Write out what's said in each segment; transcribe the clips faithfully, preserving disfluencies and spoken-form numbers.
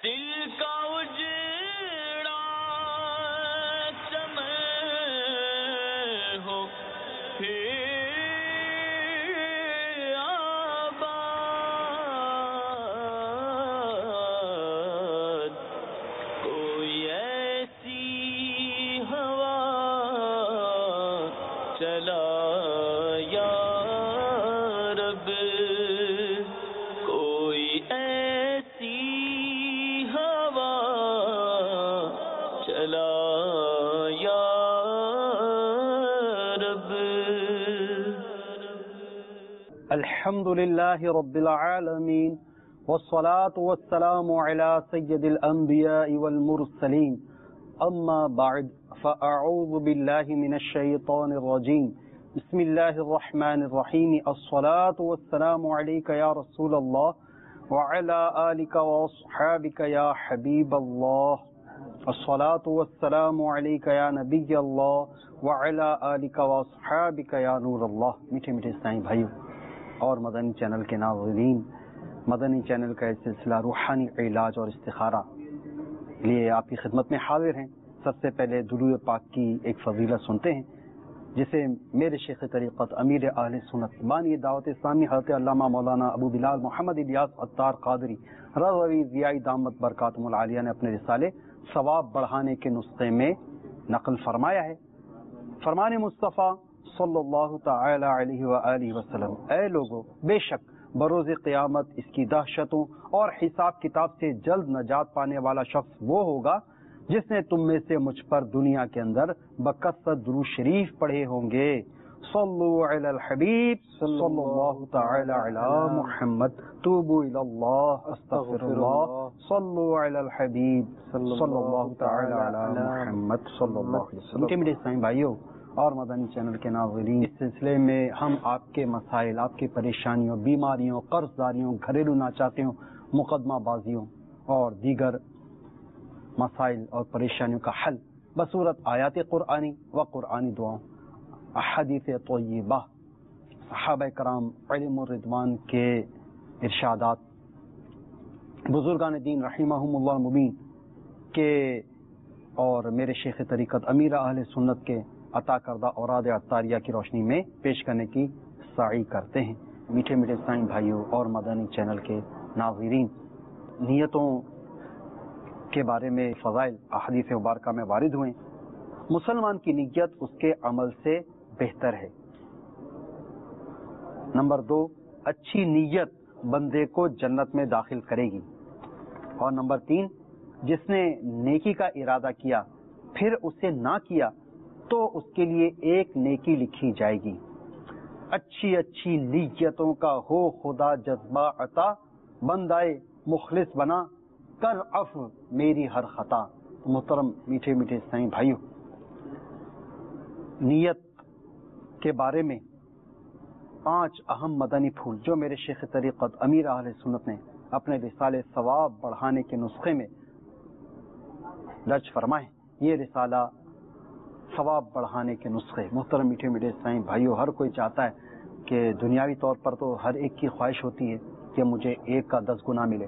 دل کا اجڑا چمن ہو آباد، کوئی ایسی ہوا چلا یا رب، کوئی ایسی ہوا چلا یا رب۔ الحمد للہ رب العالمین والصلاة والسلام على سید الانبیاء والمرسلین، اما بعد فاعوذ باللہ من الشیطان الرجیم، بسم اللہ الرحمن الرحیم، الصلاة والسلام علیک یا رسول اللہ وعلى آلک واصحابک یا حبیب اللہ، الصلاة والسلام علیک یا نبی اللہ وعلى آلک واصحابک یا نور اللہ۔ میٹھے میٹھے اسلامی بھائیو اور مدنی چینل کے ناظرین، مدنی چینل کا یہ سلسلہ روحانی علاج اور استخارہ لیے آپ کی خدمت میں حاضر ہیں۔ سب سے پہلے درود پاک کی ایک فضیلت سنتے ہیں، جسے میرے شیخ طریقت امیر اہل سنت بانی دعوت اسلامی حضرت علامہ مولانا ابو بلال محمد الیاس عطار قادری رضوی ضیائی دامت برکاتہم العالیہ نے اپنے رسالے ثواب بڑھانے کے نسخے میں نقل فرمایا ہے۔ فرمان مصطفیٰ صلی اللہ تعالی علیہ وآلہ وسلم، اے لوگو، بے شک بروز قیامت اس کی دہشتوں اور حساب کتاب سے جلد نجات پانے والا شخص وہ ہوگا جس نے تم میں سے مجھ پر دنیا کے اندر بکثرت درود شریف پڑھے ہوں گے۔ صلو علی الحبیب صلی اللہ تعالی علی محمد، توبوا الی اللہ استغفر اللہ، صلو علی الحبیب صلی اللہ تعالی علی محمد صلی اللہ علیہ وسلم۔ میٹھے اسلامی بھائیو اور مدنی چینل کے ناظرین، اس سلسلے میں ہم آپ کے مسائل، آپ کی پریشانیوں، بیماریوں، قرض داریوں، گھریلو ناچاتیوں، مقدمہ بازیوں اور دیگر مسائل اور پریشانیوں کا حل بصورت آیات قرآنی و قرآنی دعاؤں، احادیث طیبہ، صحابہ کرام علم الرضوان کے ارشادات، بزرگان دین رحمہم اللہ مبین کے اور میرے شیخ طریقت امیر اہل سنت کے عطا کردہ اوراد عطاریہ کی روشنی میں پیش کرنے کی سعی کرتے ہیں۔ میٹھے میٹھے اسلامی بھائیوں اور مدنی چینل کے ناظرین، نیتوں کے بارے میں فضائل احادیث مبارکہ میں وارد ہوئے۔ مسلمان کی نیت اس کے عمل سے بہتر ہے۔ نمبر دو، اچھی نیت بندے کو جنت میں داخل کرے گی۔ اور نمبر تین، جس نے نیکی کا ارادہ کیا پھر اسے نہ کیا تو اس کے لیے ایک نیکی لکھی جائے گی۔ اچھی اچھی نیتوں کا ہو خدا جذبہ عطا، بندائے مخلص بنا کر عفو میری ہر خطا۔ محترم میٹھے میٹھے اسلامی بھائیو، نیت کے بارے میں پانچ اہم مدنی پھول جو میرے شیخ طریقت امیر اہل سنت نے اپنے رسالے ثواب بڑھانے کے نسخے میں درج فرمائے۔ یہ رسالہ ثواب بڑھانے کے نسخے، محترم میٹھے میٹھے اسلامی بھائیو، ہر کوئی چاہتا ہے کہ دنیاوی طور پر تو ہر ایک کی خواہش ہوتی ہے کہ مجھے ایک کا دس گنا ملے۔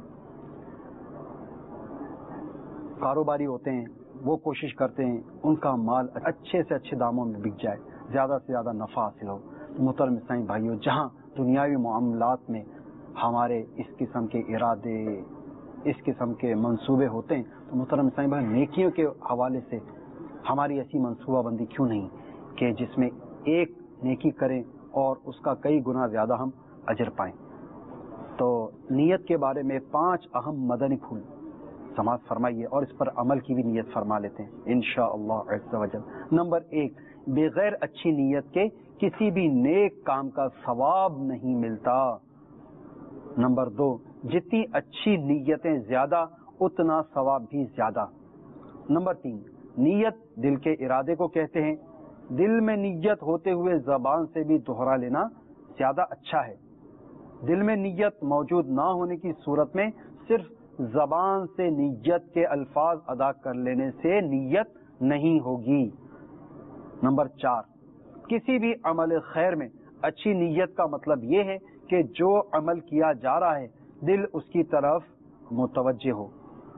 کاروباری ہوتے ہیں، وہ کوشش کرتے ہیں ان کا مال اچھے سے اچھے داموں میں بک جائے، زیادہ سے زیادہ نفع حاصل ہو۔ محترم اسلامی بھائیو، جہاں دنیاوی معاملات میں ہمارے اس قسم کے ارادے، اس قسم کے منصوبے ہوتے ہیں، تو محترم اسلامی بھائی، نیکیوں کے حوالے سے ہماری ایسی منصوبہ بندی کیوں نہیں کہ جس میں ایک نیکی کریں اور اس کا کئی گنا زیادہ ہم اجر پائیں۔ تو نیت کے بارے میں پانچ اہم مدنی پھول سماعت فرمائیے اور اس پر عمل کی بھی نیت فرما لیتے ہیں انشاءاللہ عز و جل۔ نمبر ایک، بغیر اچھی نیت کے کسی بھی نیک کام کا ثواب نہیں ملتا۔ نمبر دو، جتنی اچھی نیتیں زیادہ اتنا ثواب بھی زیادہ۔ نمبر تین، نیت دل کے ارادے کو کہتے ہیں، دل میں نیت ہوتے ہوئے زبان سے بھی دہرا لینا زیادہ اچھا ہے۔ دل میں نیت موجود نہ ہونے کی صورت میں صرف زبان سے نیت کے الفاظ ادا کر لینے سے نیت نہیں ہوگی۔ نمبر چار، کسی بھی عمل خیر میں اچھی نیت کا مطلب یہ ہے کہ جو عمل کیا جا رہا ہے دل اس کی طرف متوجہ ہو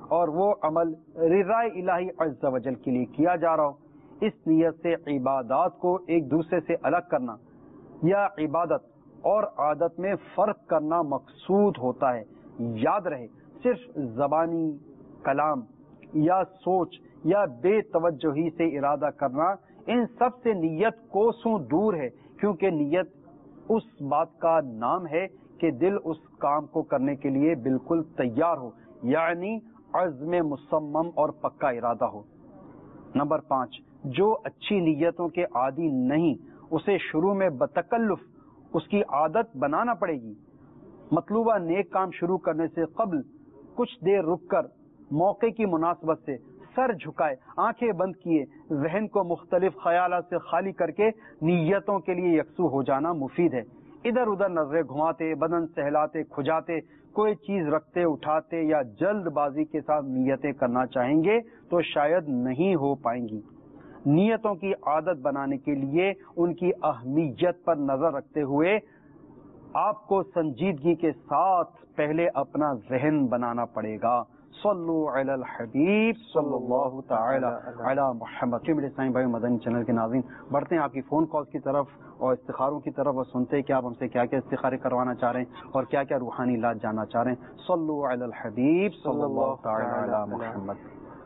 اور وہ عمل رضا الہی عز و جل کے لیے کیا جا رہا ہو. اس نیت سے عبادات کو ایک دوسرے سے الگ کرنا یا عبادت اور عادت میں فرق کرنا مقصود ہوتا ہے. یاد رہے صرف زبانی کلام یا سوچ یا بے توجہی سے ارادہ کرنا ان سب سے نیت کوسوں دور ہے، کیونکہ نیت اس بات کا نام ہے کہ دل اس کام کو کرنے کے لیے بالکل تیار ہو، یعنی عزم مصمم اور پکا ارادہ ہو. نمبر پانچ، جو اچھی نیتوں کے عادی نہیں اسے شروع میں بتکلف اس کی عادت بنانا پڑے گی. مطلوبہ نیک کام شروع کرنے سے قبل کچھ دیر رک کر موقع کی مناسبت سے سر جھکائے، آنکھیں بند کیے، ذہن کو مختلف خیالات سے خالی کر کے نیتوں کے لیے یکسو ہو جانا مفید ہے. ادھر ادھر نظریں گھماتے، بدن سہلاتے کھجاتے، کوئی چیز رکھتے اٹھاتے یا جلد بازی کے ساتھ نیتیں کرنا چاہیں گے تو شاید نہیں ہو پائیں گی. نیتوں کی عادت بنانے کے لیے ان کی اہمیت پر نظر رکھتے ہوئے آپ کو سنجیدگی کے ساتھ پہلے اپنا ذہن بنانا پڑے گا. صلو علی الحبیب صلی اللہ تعالی علی محمد. میرے سائیں بھائی مدنی چینل کے ناظرین، بڑھتے ہیں آپ کی فون کالز کی طرف اور استخاروں کی طرف، اور سنتے ہیں کہ آپ ہم سے کیا کیا استخارے کروانا چاہ رہے ہیں اور کیا کیا روحانی علاج جاننا چاہ رہے ہیں. صلو علی الحبیب صلی اللہ تعالی علی محمد.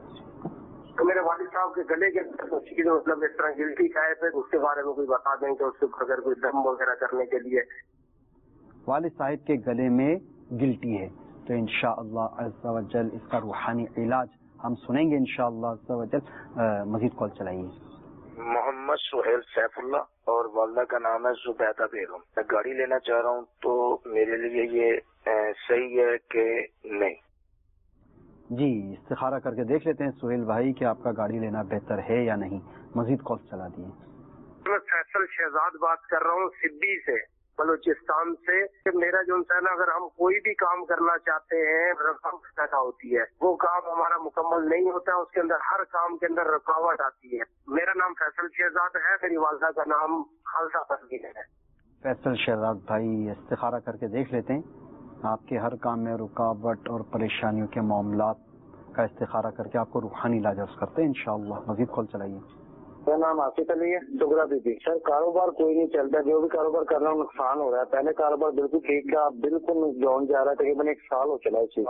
تو میرے والد صاحب کے گلے کے اندر مطلب اس طرح گلٹی شاید ہے، اس کے بارے میں کوئی بتا دیں کہ اس کو اگر کوئی دم وغیرہ کرنے کے لیے. والد صاحب کے گلے میں گلٹی ہے تو انشاءاللہ عز و جل اس کا روحانی علاج ہم سنیں گے انشاءاللہ عز و جل. مزید کال چلائیے. محمد سہیل سیف اللہ اور والدہ کا نام ہے زبیدہ بیگم. میں گاڑی لینا چاہ رہا ہوں تو میرے لیے یہ صحیح ہے کہ نہیں؟ جی استخارہ کر کے دیکھ لیتے ہیں سہیل بھائی کہ آپ کا گاڑی لینا بہتر ہے یا نہیں. مزید کال چلا دیے. میں فیصل شہزاد بات کر رہا ہوں سبی سے، بلوچستان سے. میرا جو ہے نا، اگر ہم کوئی بھی کام کرنا چاہتے ہیں رکاوٹ پیدا ہوتی ہے، وہ کام ہمارا مکمل نہیں ہوتا، اس کے اندر ہر کام کے اندر رکاوٹ آتی ہے. میرا نام فیصل شہزاد ہے، میری والدہ کا نام خالصہ پروین ہے. فیصل شہزاد بھائی استخارہ کر کے دیکھ لیتے ہیں. آپ کے ہر کام میں رکاوٹ اور پریشانیوں کے معاملات کا استخارہ کر کے آپ کو روحانی علاج عرض کرتے ہیں انشاءاللہ. مزید کال چلائیے. میرا نام آصف علی ہے، ڈگرا بی بی. سر کاروبار کوئی نہیں چلتا، جو بھی کاروبار کر رہا ہوں نقصان ہو رہا ہے. پہلے کاروبار بالکل ٹھیک تھا، بالکل ڈاؤن جا رہا ہے، تقریباً ایک سال ہو چلا ہے.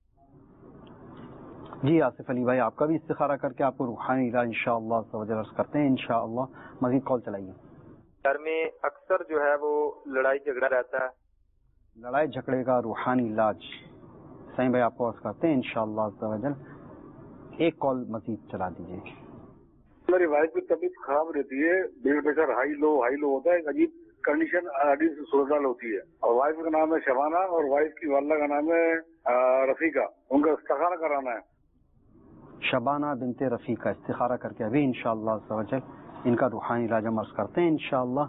جی آصف علی بھائی آپ کا بھی استخارہ کر کے آپ کو روحانی علاج انشاءاللہ عرض کرتے ہیں انشاءاللہ. مزید کال چلائیے. گھر میں اکثر جو ہے وہ لڑائی جھگڑا رہتا ہے. لڑائی جھگڑے کا روحانی علاج سائیں بھائی آپ کو عرض کرتے ہیں انشاءاللہ عز و جل. ایک کال مزید چلا دیجیے. میری وائف کی طبیعت خراب رہتی ہے، blood pressure high low high low ہوتا ہے، ایک عجیب کنڈیشن عجیب صورتحال ہوتی ہے. اور وائف کا نام ہے شبانہ اور وائف کی والدہ کا نام ہے رفیقہ. ان کا استخارہ کرانا ہے. شبانہ بنت رفیقہ استخارہ کر کے ابھی انشاءاللہ عز و جل ان کا روحانی علاج ہم عرض کرتے ہیں انشاءاللہ.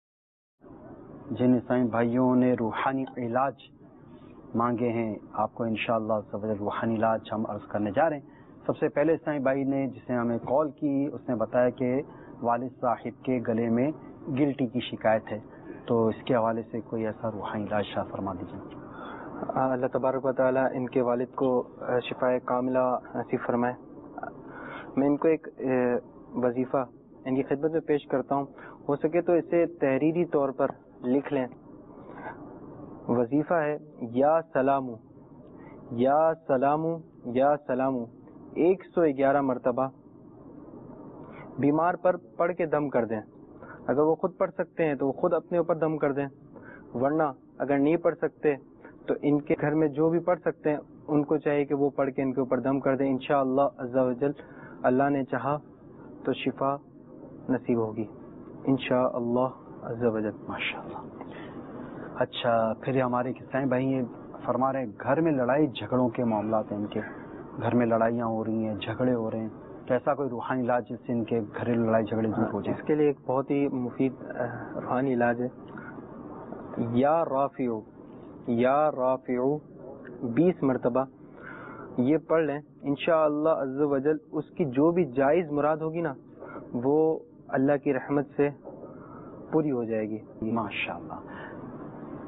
جن سائیں بھائیوں نے روحانی علاج مانگے ہیں آپ کو انشاءاللہ عز و جل روحانی علاج ہم عرض کرنے جا رہے ہیں. سب سے پہلے سائیں بھائی نے جسے ہمیں کال کی اس نے بتایا کہ والد صاحب کے گلے میں گلٹی کی شکایت ہے، تو اس کے حوالے سے کوئی ایسا روحانی علاج شاہ فرما دیجیے. اللہ تبارک و تعالیٰ ان کے والد کو شفا کاملہ نصیب فرمائے. میں ان کو ایک وظیفہ ان کی خدمت میں پیش کرتا ہوں، ہو سکے تو اسے تحریری طور پر لکھ لیں. وظیفہ ہے یا سلامو یا سلامو یا سلامو ایک سو گیارہ مرتبہ بیمار پر پڑھ کے دم کر دیں. اگر وہ خود پڑھ سکتے ہیں تو وہ خود اپنے اوپر دم کر دیں، ورنہ اگر نہیں پڑھ سکتے تو ان کے گھر میں جو بھی پڑھ سکتے ہیں ان کو چاہیے کہ وہ پڑھ کے ان کے اوپر دم کر دیں. انشاءاللہ عز و جل اللہ نے چاہا تو شفا نصیب ہوگی انشاءاللہ عز و جل. ماشاءاللہ. اچھا پھر ہمارے کسائیں بھائی یہ فرما رہے ہیں گھر میں لڑائی جھگڑوں کے معاملات ہیں، ان کے گھر میں لڑائیاں ہو رہی ہیں، جھگڑے ہو رہے ہیں، تو ایسا کوئی روحانی علاج جس سے ان کے گھریلو لڑائی جھگڑے دور ہو جائیں؟ اس کے لیے ایک بہت ہی مفید روحانی علاج ہے. یا رافعو یا رافعو بیس مرتبہ یہ پڑھ لیں، انشاءاللہ عز و جل اس کی جو بھی جائز مراد ہوگی نا وہ اللہ کی رحمت سے پوری ہو جائے گی. ماشاءاللہ.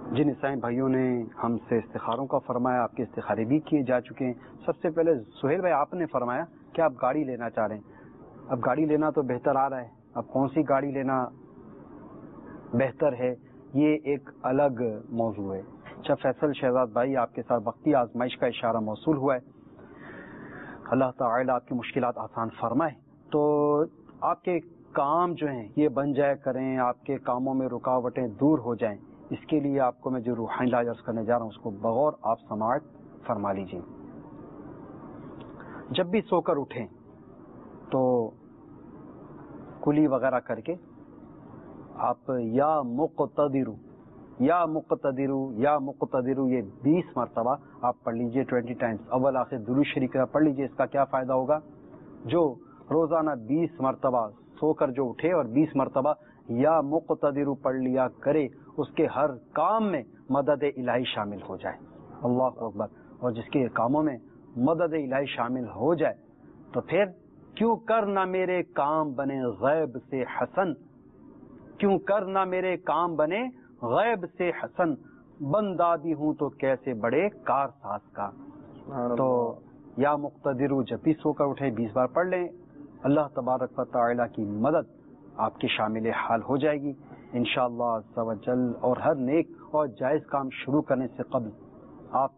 جن عیسائی بھائیوں نے ہم سے استخاروں کا فرمایا، آپ کے استخارے بھی کیے جا چکے ہیں. سب سے پہلے سہیل بھائی آپ نے فرمایا کہ آپ گاڑی لینا چاہ رہے ہیں. اب گاڑی لینا تو بہتر آ رہا ہے، اب کون سی گاڑی لینا بہتر ہے یہ ایک الگ موضوع ہے. اچھا فیصل شہزاد بھائی، آپ کے ساتھ وقتی آزمائش کا اشارہ موصول ہوا ہے. اللہ تعالی آپ کی مشکلات آسان فرمائے. تو آپ کے کام جو ہیں یہ بن جائے کریں، آپ کے کاموں میں رکاوٹیں دور ہو جائیں. اس کے لیے آپ کو میں جو روحانی علاج عرض کرنے جا رہا ہوں اس کو بغور آپ سماعت فرما لیجیے. جب بھی سو کر اٹھیں تو کلی وغیرہ کر کے آپ یا مقتدر یا مقتدر یا مقتدر یہ بیس مرتبہ آپ پڑھ لیجئے. ٹوینٹی ٹائمز اول آخر درود شریف کا پڑھ لیجئے. اس کا کیا فائدہ ہوگا؟ جو روزانہ بیس مرتبہ سو کر جو اٹھے اور بیس مرتبہ یا مقتدر پڑھ لیا کرے، اس کے ہر کام میں مدد الہی شامل ہو جائے. اللہ اکبر. اور جس کے کاموں میں مدد الہی شامل ہو جائے تو پھر کیوں کر نہ میرے کام بنے غیب سے حسن، کیوں کر نہ میرے کام بنے غیب سے حسن، بندہ بھی ہوں تو کیسے بڑے کار ساز کا. تو یا مقتدر جب بھی سو کر اٹھے بیس بار پڑھ لیں، اللہ تبارک و تعالی کی مدد آپ کی شامل حال ہو جائے گی انشاءاللہ عز و جل. اور ہر نیک اور جائز کام شروع کرنے سے قبل آپ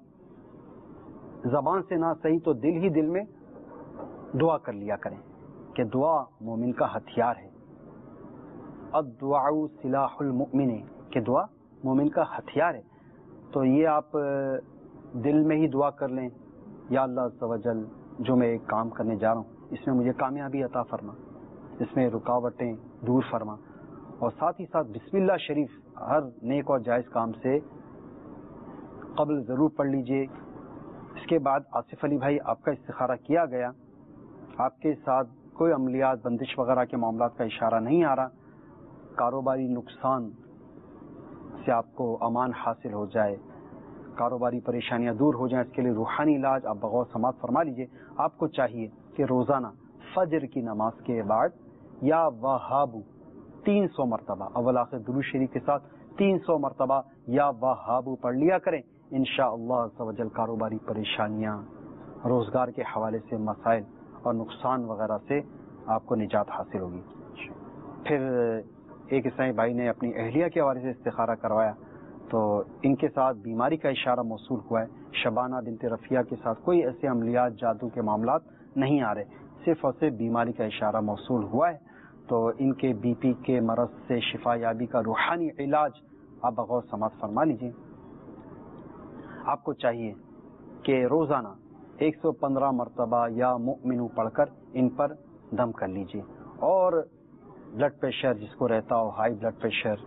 زبان سے نہ صحیح تو دل ہی دل میں دعا کر لیا کریں کہ دعا مومن کا ہتھیار ہے. الدعاء سلاح المؤمن، کہ دعا مومن کا ہتھیار ہے. تو یہ آپ دل میں ہی دعا کر لیں، یا اللہ عز و جل جو میں ایک کام کرنے جا رہا ہوں اس میں مجھے کامیابی عطا فرما، اس میں رکاوٹیں دور فرما. اور ساتھ ہی ساتھ بسم اللہ شریف ہر نیک اور جائز کام سے قبل ضرور پڑھ لیجئے. اس کے بعد آصف علی بھائی آپ کا استخارہ کیا گیا، آپ کے ساتھ کوئی عملیات بندش وغیرہ کے معاملات کا اشارہ نہیں آ رہا. کاروباری نقصان سے آپ کو امان حاصل ہو جائے، کاروباری پریشانیاں دور ہو جائیں، اس کے لیے روحانی علاج آپ بغور سماعت فرما لیجئے. آپ کو چاہیے کہ روزانہ فجر کی نماز کے بعد یا وہابو تین سو مرتبہ اول آخر درود شریف کے ساتھ تین سو مرتبہ یا وہابو پڑھ لیا کریں. انشاءاللہ عز و جل کاروباری پریشانیاں، روزگار کے حوالے سے مسائل اور نقصان وغیرہ سے آپ کو نجات حاصل ہوگی. پھر ایک عیسائی بھائی نے اپنی اہلیہ کے حوالے سے استخارہ کروایا تو ان کے ساتھ بیماری کا اشارہ موصول ہوا ہے. شبانہ بنت رفیہ کے ساتھ کوئی ایسے عملیات جادو کے معاملات نہیں آ رہے، صرف اور صرف بیماری کا اشارہ موصول ہوا ہے. تو ان کے بی پی کے مرض سے شفا یابی کا روحانی علاج آپ بغور سماعت فرما لیجیے. آپ کو چاہیے کہ روزانہ ایک سو پندرہ مرتبہ یا مؤمنو پڑھ کر ان پر دم کر لیجیے. اور بلڈ پریشر جس کو رہتا ہو، ہائی بلڈ پریشر،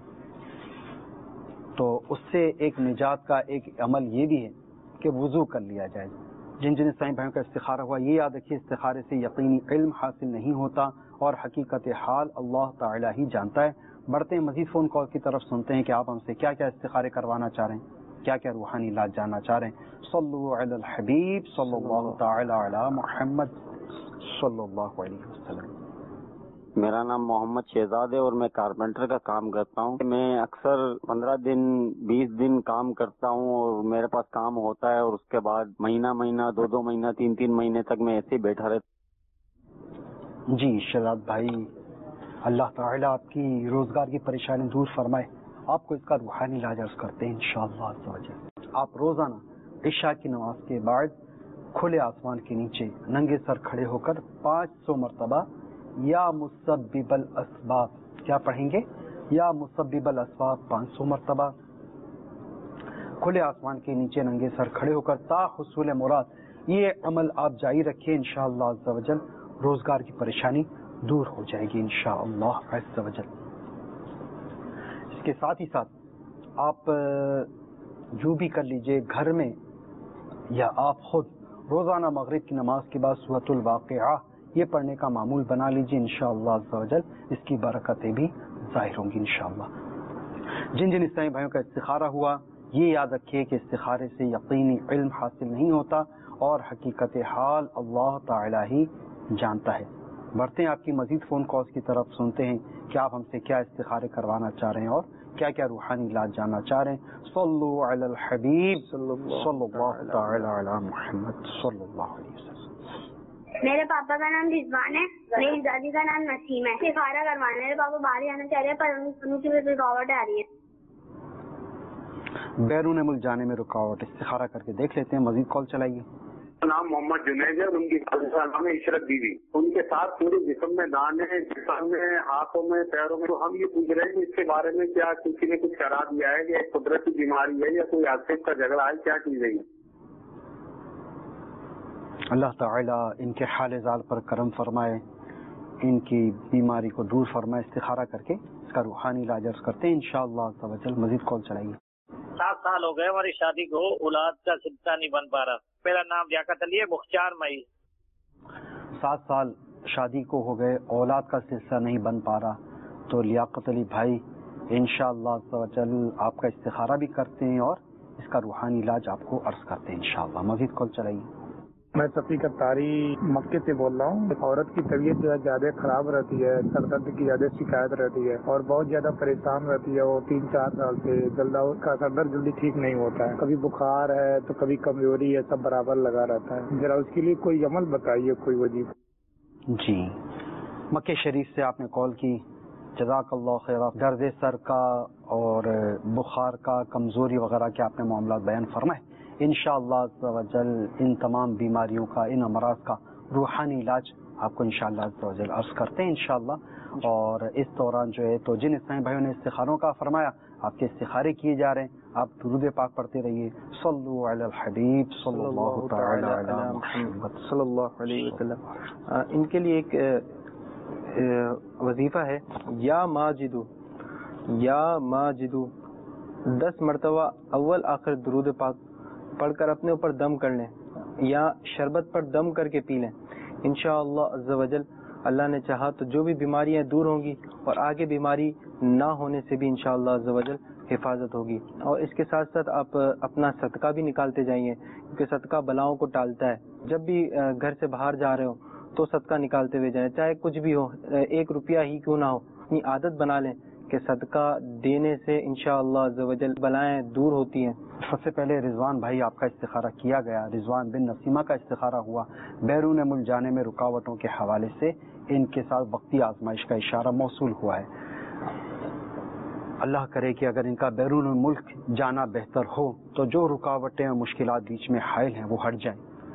تو اس سے ایک نجات کا ایک عمل یہ بھی ہے کہ وضو کر لیا جائے. جن جن عیسائی بھائیوں کا استخارہ ہوا یہ یاد رکھیے استخارے سے یقینی علم حاصل نہیں ہوتا اور حقیقت حال اللہ تعالی ہی جانتا ہے. بڑھتے ہیں مزید فون کال کی طرف، سنتے ہیں کہ آپ ہم سے کیا کیا استخارے کروانا چاہ رہے ہیں، کیا کیا روحانی علاج جاننا چاہ رہے ہیں. صلو علی الحبیب صلی اللہ تعالی علی محمد صلی اللہ علیہ وسلم. میرا نام محمد شہزاد ہے اور میں کارپینٹر کا کام کرتا ہوں. میں اکثر پندرہ دن بیس دن کام کرتا ہوں اور میرے پاس کام ہوتا ہے اور اس کے بعد مہینہ مہینہ دو دو مہینہ تین تین مہینے تک میں ایسے ہی بیٹھا رہتا. جی شہزاد بھائی، اللہ تعالیٰ آپ کی روزگار کی پریشانی دور فرمائے. آپ کو اس کا روحانی علاج عرض کرتے ہیں انشاءاللہ عز و جل. آپ روزانہ عشاء کی نماز کے بعد کھلے آسمان کے نیچے ننگے سر کھڑے ہو کر پانچ سو مرتبہ یا مسبب الاسباب کیا پڑھیں گے؟ یا مسبب الاسباب پانچ سو مرتبہ کھلے آسمان کے نیچے ننگے سر کھڑے ہو کر تا حصول مراد. یہ عمل آپ جاری رکھیں انشاءاللہ عز و جل، روزگار کی پریشانی دور ہو جائے گی انشاءاللہ عز و جل. اس کے ساتھ ہی ساتھ آپ جو بھی کر لیجئے گھر میں یا آپ خود روزانہ مغرب کی نماز کے بعد سورۃ الواقعہ یہ پڑھنے کا معمول بنا لیجئے انشاءاللہ عز و جل. اس کی برکتیں بھی ظاہر ہوں گی انشاءاللہ. جن جن اسلامی بھائیوں کا استخارہ ہوا یہ یاد رکھیے کہ استخارے سے یقینی علم حاصل نہیں ہوتا اور حقیقت حال اللہ تعالی ہی جانتا ہے. بڑھتے ہیں آپ کی مزید فون کالز کی طرف، سنتے ہیں کہ آپ ہم سے کیا استخارے کروانا چاہ رہے ہیں اور کیا کیا روحانی علاج جاننا چاہ رہے ہیں. صلو علی الحبیب صلی اللہ تعالی علی محمد صلی اللہ علیہ وسلم. میرے پاپا کا نام رضوان ہے, میری دادی کا نام نسیم ہے. استخارہ کروانا ہے, میرے پاپا باہر جانا چاہ رہے ہیں پر ان کی رکاوٹ آ رہی ہے. بیرون ملک جانے میں رکاوٹ, استخارہ کر کے دیکھ لیتے ہیں. مزید کال چلائیے. نام محمد جنید ہے اور ان کی نام ہے عشرت بیوی. ان کے ساتھ پورے جسم میں دانے ہیں, جسم میں, ہاتھوں میں, پیروں میں. تو ہم یہ پوچھ رہے ہیں کہ اس کے بارے میں کیا کسی نے کچھ کرا دیا ہے, کہ قدرتی بیماری ہے یا کوئی آصف کا جھگڑا ہے, کیا چیز ہے؟ اللہ تعالیٰ ان کے حال زال پر کرم فرمائے, ان کی بیماری کو دور فرمائے. استخارہ کر کے اس کا روحانی علاج عرض کرتے ہیں انشاءاللہ. مزید کال چلائیے. سات سال ہو گئے ہماری شادی کو, اولاد کا سلسلہ نہیں بن پا رہا. میرا نام لیاقت علی ہے, مختار مئی. سات سال شادی کو ہو گئے, اولاد کا سلسلہ نہیں بن پا رہا. تو لیاقت علی بھائی انشاءاللہ آپ کا استخارہ بھی کرتے ہیں اور اس کا روحانی علاج آپ کو عرض کرتے ہیں انشاءاللہ. مزید کال چلائیے. میں صفیق اتاری مکے سے بول رہا ہوں. عورت کی طبیعت جو ہے زیادہ خراب رہتی ہے, سر درد کی زیادہ شکایت رہتی ہے اور بہت زیادہ پریشان رہتی ہے. وہ تین چار سال سے جلدا اس کا سر درد جلدی ٹھیک نہیں ہوتا ہے. کبھی بخار ہے تو کبھی کمزوری ہے, سب برابر لگا رہتا ہے. ذرا اس کے لیے کوئی عمل بتائیے, کوئی وجیب. جی, مکے شریف سے آپ نے کال کی, جزاک اللہ خیر. درد سر کا اور بخار کا, کمزوری وغیرہ کے آپ نے معاملات بیان فرمائے. انشاءاللہ عز و جل ان تمام بیماریوں کا, ان امراض کا روحانی علاج آپ کو انشاءاللہ عز و جل عرض کرتے ہیں انشاءاللہ. اور اس دوران جو ہے تو جن اسلامی بھائیوں نے استخاروں کا فرمایا, آپ کے استخارے کیے جا رہے ہیں, آپ درود پاک پڑھتے رہیے. صلو علی الحبیب صلی اللہ تعالی علی محمد صلی اللہ علیہ وسلم. ان کے لیے ایک وظیفہ ہے, یا ماجدو یا ماجدو, دس مرتبہ اول آخر درود پاک پڑھ کر اپنے اوپر دم کر لیں یا شربت پر دم کر کے پی لیں. انشاءاللہ عز و جل اللہ نے چاہا تو جو بھی بیماریاں دور ہوں گی اور آگے بیماری نہ ہونے سے بھی انشاءاللہ عز و جل حفاظت ہوگی. اور اس کے ساتھ ساتھ آپ اپنا صدقہ بھی نکالتے جائیے, کیونکہ صدقہ بلاؤں کو ٹالتا ہے. جب بھی گھر سے باہر جا رہے ہو تو صدقہ نکالتے ہوئے جائیں, چاہے کچھ بھی ہو, ایک روپیہ ہی کیوں نہ ہو. اپنی عادت بنا لیں کہ صدقہ دینے سے انشاءاللہ عز و جل بلائیں دور ہوتی ہیں. سب سے پہلے رضوان بھائی آپ کا استخارہ کیا گیا, رضوان بن نسیمہ کا استخارہ ہوا. بیرون ملک جانے میں رکاوٹوں کے حوالے سے ان کے ساتھ وقتی آزمائش کا اشارہ موصول ہوا ہے. اللہ کرے کہ اگر ان کا بیرون ملک جانا بہتر ہو تو جو رکاوٹیں اور مشکلات بیچ میں حائل ہیں وہ ہٹ جائیں.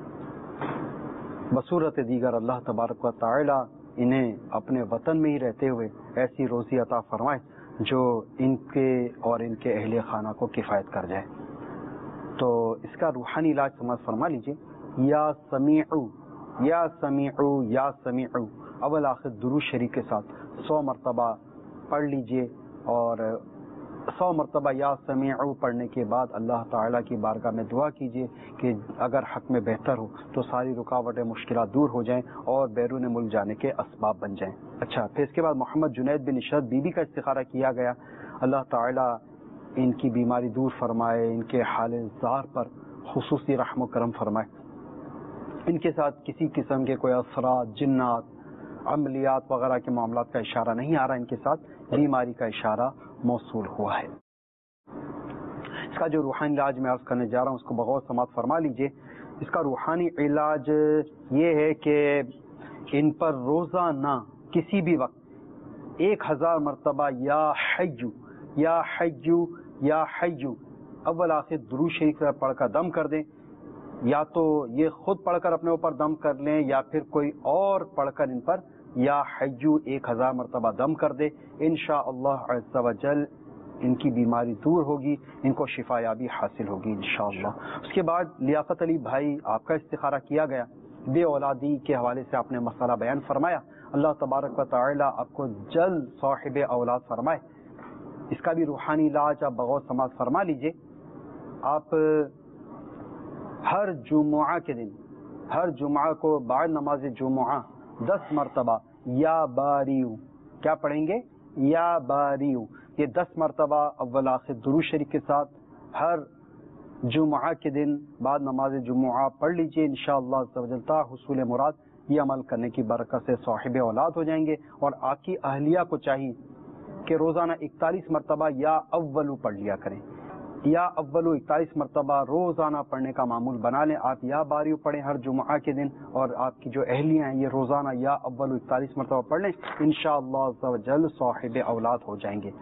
بصورت دیگر اللہ تبارک و تعالی انہیں اپنے وطن میں ہی رہتے ہوئے ایسی روزی عطا فرمائے جو ان کے اور ان کے اہل خانہ کو کفایت کر جائے. تو اس کا روحانی علاج سمجھ فرما لیجئے. یا سمیعو یا سمیعو یا سمیعو, اول آخر درود شریف کے ساتھ سو مرتبہ پڑھ لیجئے. اور سو مرتبہ یا سمیعو پڑھنے کے بعد اللہ تعالیٰ کی بارگاہ میں دعا کیجئے کہ اگر حق میں بہتر ہو تو ساری رکاوٹیں مشکلات دور ہو جائیں اور بیرون ملک جانے کے اسباب بن جائیں. اچھا, پھر اس کے بعد محمد جنید بن عشرت بی بی کا استخارہ کیا گیا. اللہ تعالیٰ ان کی بیماری دور فرمائے, ان کے حال زار پر خصوصی رحم و کرم فرمائے. ان کے ساتھ کسی قسم کے کوئی اثرات, جنات, عملیات وغیرہ کے معاملات کا اشارہ نہیں آ رہا, ان کے ساتھ بیماری کا اشارہ موصول ہوا ہے. اس کا جو روحانی علاج میں عرض کرنے جا رہا ہوں اس کو بغور سماعت فرما لیجئے. اس کا روحانی علاج یہ ہے کہ ان پر روزانہ کسی بھی وقت ایک ہزار مرتبہ یا حیو یا حیو یا حیو اول آخر درود شریف پڑھ کر دم کر دیں, یا تو یہ خود پڑھ کر اپنے اوپر دم کر لیں یا پھر کوئی اور پڑھ کر ان پر یا حیو ایک ہزار مرتبہ دم کر دے. انشاءاللہ عز و جل ان کی بیماری دور ہوگی, ان کو شفا یابی حاصل ہوگی انشاءاللہ. اس کے بعد لیاقت علی بھائی آپ کا استخارہ کیا گیا, بے اولادی کے حوالے سے آپ نے مسئلہ بیان فرمایا. اللہ تبارک و تعالی آپ کو جلد صاحب اولاد فرمائے. اس کا بھی روحانی علاج آپ بغور سماعت فرما لیجئے. آپ ہر جمعہ کے دن, ہر جمعہ کو بعد نماز جمعہ دس مرتبہ یا باریو, کیا پڑھیں گے؟ یا باریو. یہ دس مرتبہ اول آخر درود شریف کے ساتھ ہر جمعہ کے دن بعد نماز جمعہ پڑھ لیجئے. انشاءاللہ عز و جل تا حصول مراد یہ عمل کرنے کی برکت سے صاحب اولاد ہو جائیں گے. اور آپ کی اہلیہ کو چاہیے کہ روزانہ اکتالیس مرتبہ یا اولو پڑھ لیا کریں. یا اولو اکتالیس مرتبہ روزانہ پڑھنے کا معمول بنا لیں. آپ یا باریو پڑھیں ہر جمعہ کے دن، اور آپ کی جو اہلیاں ہیں یہ روزانہ یا اولو اکتالیس مرتبہ پڑھ لیں. انشاءاللہ عز و جل صاحب اولاد ہو جائیں گے.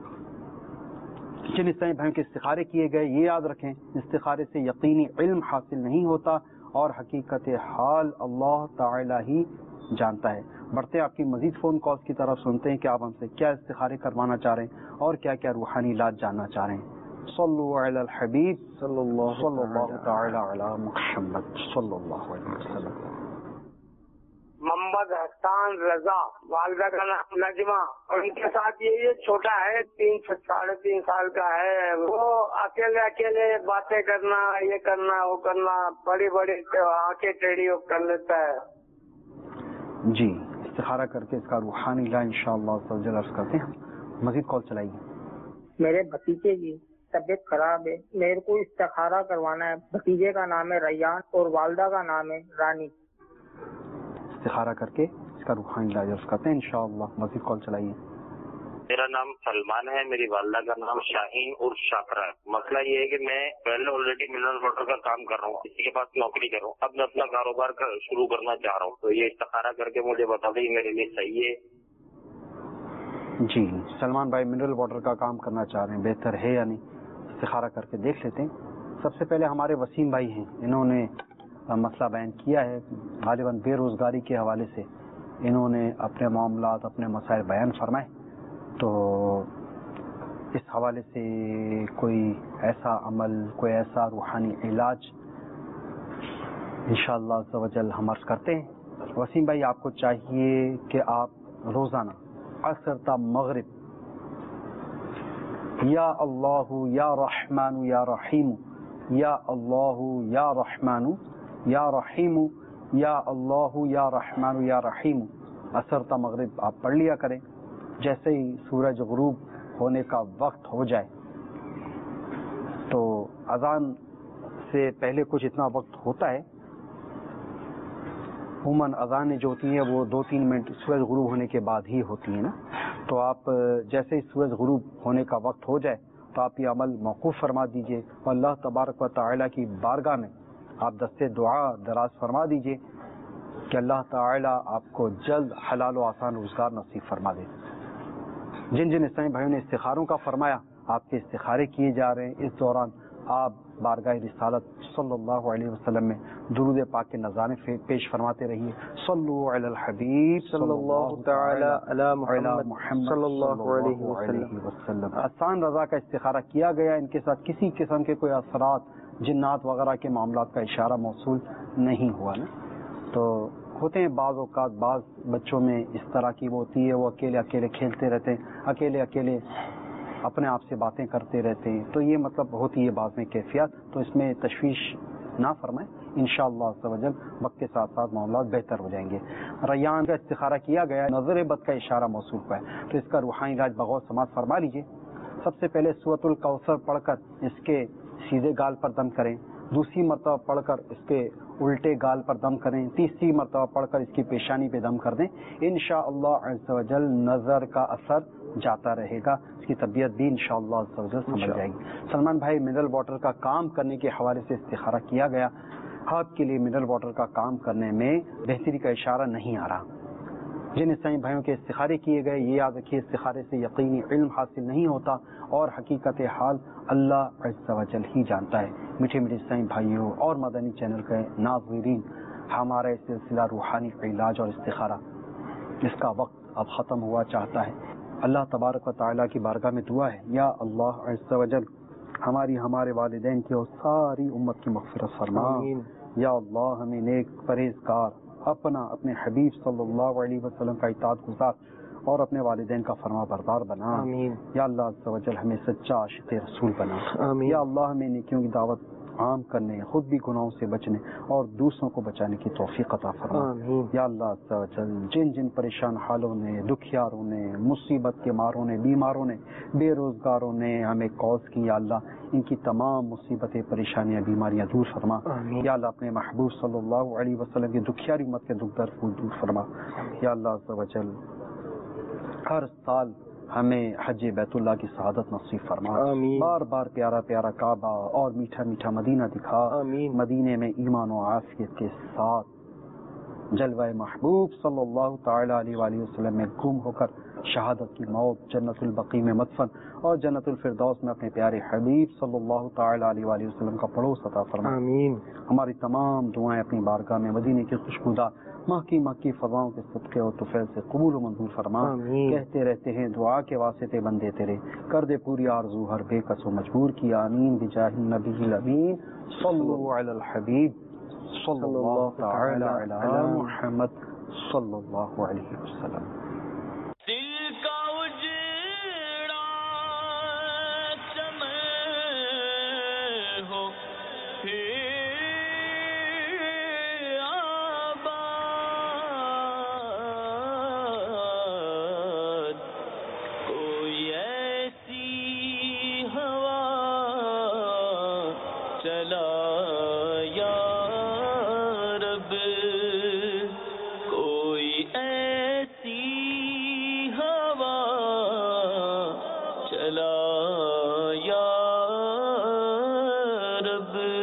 جن اسلامی بھائیوں کے استخارے کیے گئے یہ یاد رکھیں، استخارے سے یقینی علم حاصل نہیں ہوتا اور حقیقت حال اللہ تعالی ہی جانتا ہے. بڑھتے آپ کی مزید فون کالز کی طرف سنتے ہیں کہ آپ ہم سے کیا استخارے کروانا چاہ رہے ہیں اور کیا کیا روحانی علاج جاننا چاہ رہے ہیں. صلو علی الحبیب صلی اللہ صلی اللہ تعالی علی محمد صلی اللہ علیہ وسلم. محمد حسان رضا، والدہ کا نام نجمہ، اور ان کے ساتھ یہ یہ چھوٹا ہے، تین ساڑھے تین سال کا ہے. وہ اکیلے اکیلے باتیں کرنا، یہ کرنا وہ کرنا، بڑی بڑی آنکھیں ٹیڑھی کر لیتا ہے. جی استخارہ کر کے اس کا روحانی علاج انشاءاللہ عرض کرتے ہیں. مزید کال چلائیے. میرے بھتیجے کی طبیعت خراب ہے، میرے کو استخارہ کروانا ہے. بھتیجے کا نام ہے ریان اور والدہ کا نام ہے رانی. استخارہ کر کے اس کا روحانی علاج عرض کرتے ہیں انشاءاللہ. مزید کال چلائیے. میرا نام سلمان ہے، میری والدہ کا نام شاہین اور شاکرہ ہے. مسئلہ یہ ہے کہ میں پہلے آلریڈی منرل واٹر کا کام کر رہا ہوں، کسی کے پاس نوکری کر رہا ہوں. اب میں اپنا کاروبار شروع کرنا چاہ رہا ہوں، تو یہ استخارہ کر کے مجھے بتا دیں میرے لیے صحیح ہے. جی سلمان بھائی منرل واٹر کا کام کرنا چاہ رہے ہیں، بہتر ہے یا نہیں؟ استخارہ کر کے دیکھ لیتے ہیں. سب سے پہلے ہمارے وسیم بھائی ہیں، انہوں نے مسئلہ بیان کیا ہے غالباً بے روزگاری کے حوالے سے. انہوں نے اپنے معاملات اپنے مسائل بیان فرمائے، تو اس حوالے سے کوئی ایسا عمل کوئی ایسا روحانی علاج انشاءاللہ عز و جل ہم عرض کرتے ہیں. وسیم بھائی آپ کو چاہیے کہ آپ روزانہ عصر تا مغرب یا اللہ یا رحمان یا رحیم یا اللہ یا رحمان یا رحیم یا اللہ یا رحمان یا رحیم عصر تا مغرب آپ پڑھ لیا کریں. جیسے ہی سورج غروب ہونے کا وقت ہو جائے تو اذان سے پہلے کچھ اتنا وقت ہوتا ہے، عموماً اذانیں جو ہوتی ہیں وہ دو تین منٹ سورج غروب ہونے کے بعد ہی ہوتی ہیں نا. تو آپ جیسے ہی سورج غروب ہونے کا وقت ہو جائے تو آپ یہ عمل موقوف فرما دیجئے اور اللہ تبارک و تعالی کی بارگاہ میں آپ دستے دعا دراز فرما دیجئے کہ اللہ تعالی آپ کو جلد حلال و آسان روزگار نصیب فرما دے. جن جن اسلامی بھائیوں نے استخاروں کا فرمایا آپ کے استخارے کیے جا رہے ہیں. اس دوران آپ بارگاہ رسالت صلی اللہ علیہ وسلم میں درود پاک کے نذرانے پیش فرماتے رہیے. صلو علی الحبیب صلی اللہ تعالی علی محمد صلی اللہ علیہ وسلم. حسان رضا کا استخارہ کیا گیا، ان کے ساتھ کسی قسم کے کوئی اثرات جنات وغیرہ کے معاملات کا اشارہ موصول نہیں ہوا نا. تو ہوتے ہیں بعض اوقات بعض بچوں میں اس طرح کی وہ ہوتی ہے، وہ اکیلے اکیلے کھیلتے رہتے ہیں، اکیلے اکیلے اپنے آپ سے باتیں کرتے رہتے ہیں. تو یہ مطلب ہوتی ہے بعض میں کیفیت، تو اس میں تشویش نہ فرمائیں. انشاءاللہ عز و جل وقت کے ساتھ ساتھ معاملات بہتر ہو جائیں گے. ریان کا استخارہ کیا گیا ہے، نظر بد کا اشارہ موصول ہوا ہے، تو اس کا روحانی علاج بغور سماعت فرما لیجیے. سب سے پہلے سورۃ الکوثر پڑھ کر اس کے سیدھے گال پر دم کریں، دوسری مرتبہ پڑھ کر اس کے الٹے گال پر دم کریں، تیسری مرتبہ پڑھ کر اس کی پیشانی پہ دم کر دیں. انشاءاللہ عز و جل نظر کا اثر جاتا رہے گا، اس کی طبیعت بھی انشاءاللہ عز و جل سمجھ جائے گی. سلمان بھائی منرل واٹر کا کام کرنے کے حوالے سے استخارہ کیا گیا، آپ کے لیے منرل واٹر کا کام کرنے میں بہتری کا اشارہ نہیں آ رہا. جن اسلامی بھائیوں کے استخارے کیے گئے یہ یاد رکھیے استخارے سے یقینی علم حاصل نہیں ہوتا اور حقیقت حال اللہ عز و جل ہی جانتا ہے. میٹھے میٹھے اسلامی بھائیوں اور مدنی چینل کے ناظرین، ہمارا یہ سلسلہ روحانی علاج اور استخارہ اس کا وقت اب ختم ہوا چاہتا ہے. اللہ تبارک و تعالیٰ کی بارگاہ میں دعا ہے، یا اللہ عز و جل ہماری ہمارے والدین کی اور ساری امت کی مغفرت فرما. یا اللہ ہمیں نیک پرہیزگار اپنا اپنے حبیب صلی اللہ علیہ وسلم کا اطاعت گزار اور اپنے والدین کا فرما بردار بنا. آمین. یا اللہ عز و جل ہمیں سچا عاشق رسول بنا. آمین. یا اللہ ہمیں نیکیوں کی دعوت عام کرنے، خود بھی گناہوں سے بچنے اور دوسروں کو بچانے کی توفیق عطا فرما. آمین. یا اللہ عز و جل جن جن پریشان حالوں نے، دکھیاروں نے، مصیبت کے ماروں نے، بیماروں نے، بے روزگاروں نے ہمیں کاز کی، یا اللہ ان کی تمام مصیبتیں پریشانیاں بیماریاں دور فرما. آمین. یا اللہ اپنے محبوب صلی اللہ علیہ وسلم کی دکھیاری امت کے دکھ درد دور فرما. یا اللہ عز و جل ہر سال ہمیں حج بیت اللہ کی سعادت نصیب فرما. آمین. بار بار پیارا پیارا کعبہ اور میٹھا میٹھا مدینہ دکھا. آمین. مدینے میں ایمان و عافیت کے ساتھ جلوہ محبوب صلی اللہ تعالی علیہ وآلہ وسلم میں گم ہو کر شہادت کی موت، جنت البقیع میں مدفن اور جنت الفردوس میں اپنے پیارے حبیب صلی اللہ تعالی علیہ وآلہ وسلم کا پڑوس عطا فرما. آمین. ہماری تمام دعائیں اپنی بارگاہ میں مدینے کی خوشبودار مہکی مہکی فضاؤں کے صدقے اور طفیل سے قبول و منظور فرما. آمین. کہتے رہتے ہیں دعا کے واسطے بندے تیرے، کر دے پوری آرزو ہر بے کس و مجبور کی. آمین بجاہ النبی الامین صلو علی الحبیب صلی اللہ تعالی علی محمد صلی اللہ علیہ وسلم. دل کا اجڑا چمن ہو پھر آباد، کوئی ایسی ہوا چلا یا رب، کوئی ایسی ہوا چلا یا رب.